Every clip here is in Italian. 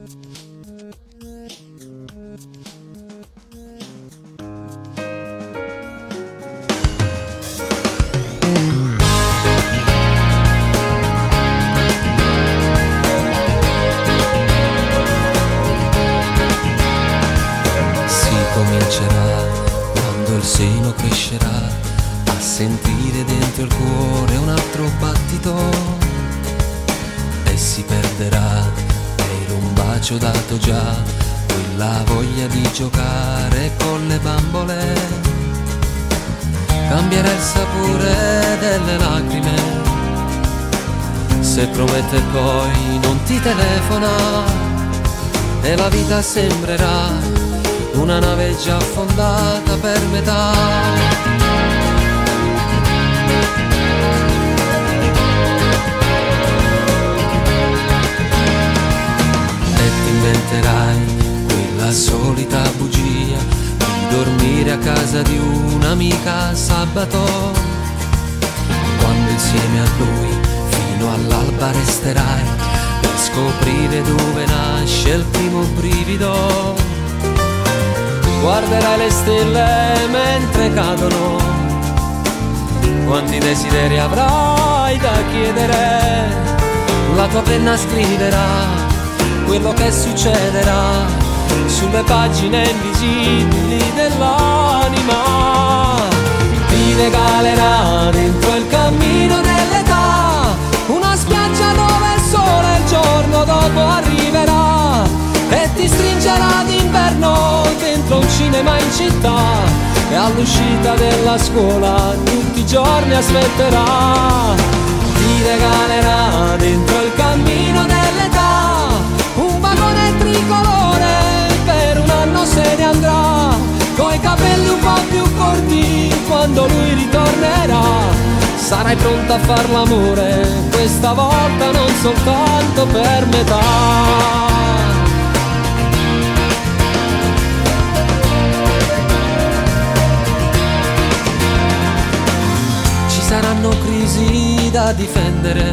Comincerà quando il seno crescerà, a sentire dentro il cuore un altro battito, e si perderà per un bacio dato già quella voglia di giocare con le bambole. Cambierà il sapore delle lacrime se promette poi non ti telefona, e la vita sembrerà una nave già affondata per metà. E ti inventerai quella solita bugia di dormire a casa di un'amica sabato, quando insieme a lui fino all'alba resterai per scoprire dove nasce il primo brivido. Guarderai le stelle mentre cadono, quanti desideri avrai da chiedere. La tua penna scriverà quello che succederà sulle pagine invisibili dell'anima. Ti regalerà dentro il cammino dell'età una spiaggia dove il sole il giorno dopo arriverà, e ti stringerà d'inverno dentro un cinema in città, e all'uscita della scuola tutti i giorni aspetterà. Ti regalerà dentro il cammino dell'età un vagone tricolore, per un anno se ne andrà, coi capelli un po' più corti quando lui ritornerà. Sarai pronta a far l'amore, questa volta non soltanto per metà. Saranno crisi da difendere,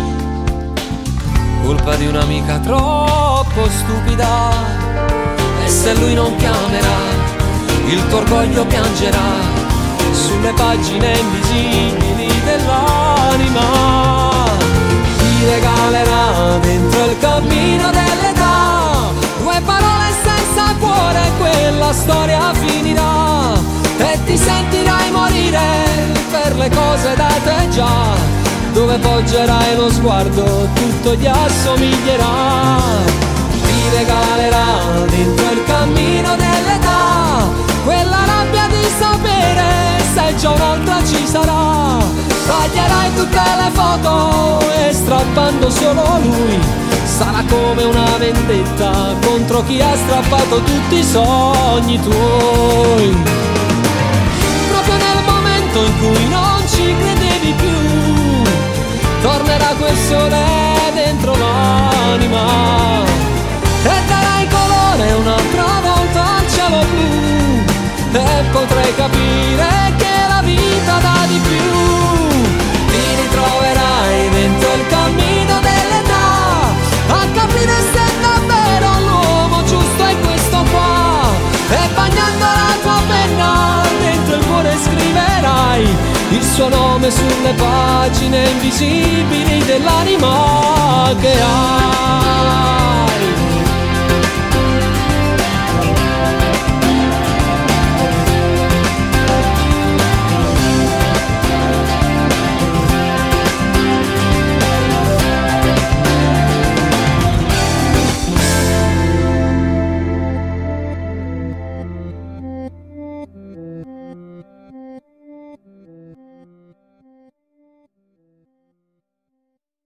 colpa di un'amica troppo stupida, e se lui non chiamerà il tuo orgoglio piangerà sulle pagine invisibili dell'anima. Ti regalerà dentro il cammino dell'età due parole senza cuore, quella storia finirà, e ti sentirai morire per le cose date già, dove poggerai lo sguardo tutto ti assomiglierà. Ti regalerà dentro il cammino dell'età quella rabbia di sapere se già un'altra ci sarà. Taglierai tutte le foto e strappando solo lui sarà come una vendetta contro chi ha strappato tutti i sogni tuoi. Proprio nel momento in cui non ci credevi più tornerà quel sole dentro l'anima e darai colore un'altra volta al cielo blu, e potrai capire che la vita dà di più. Ti ritroverai dentro il cammino dell'età a capire se davvero l'uomo giusto è questo qua, e bagnando la tua penna dentro il cuore scriverai il suo nome sulle pagine invisibili dell'anima che hai.